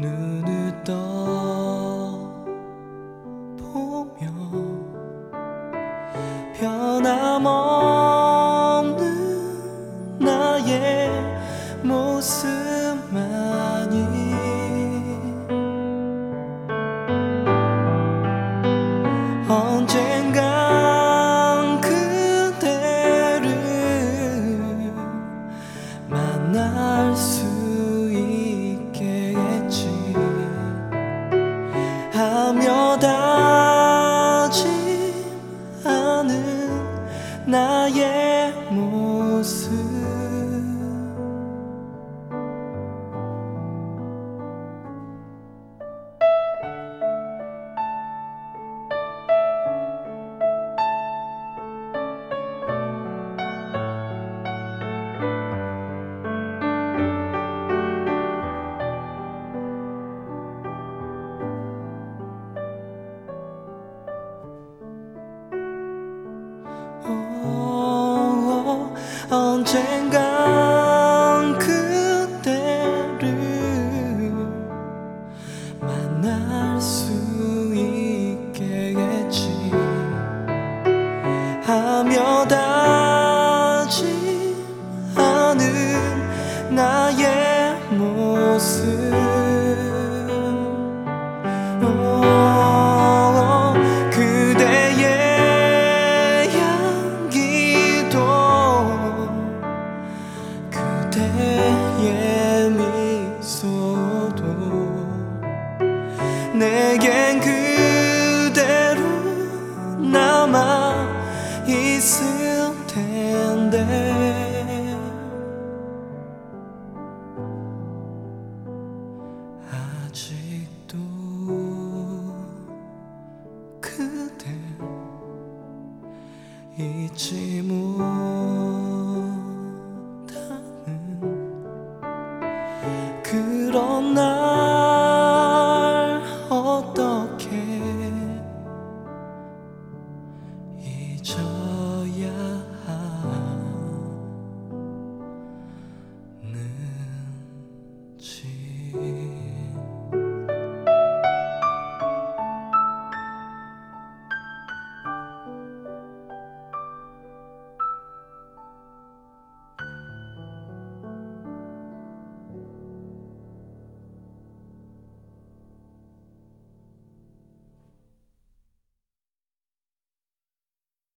눈을 떠 보며 변함없는 나의 모습만이 언젠간 그대를 만날 수 있게 했지 하며 다짐하는 나의 모습 언젠간 그대를 만날 수 있게 했지 하며 다짐하는 나의 모습 그대의 향기도 그대의 미소도 내겐 그대로 남아 있을 텐데 아직도 그댈 잊지 못하는 그런 날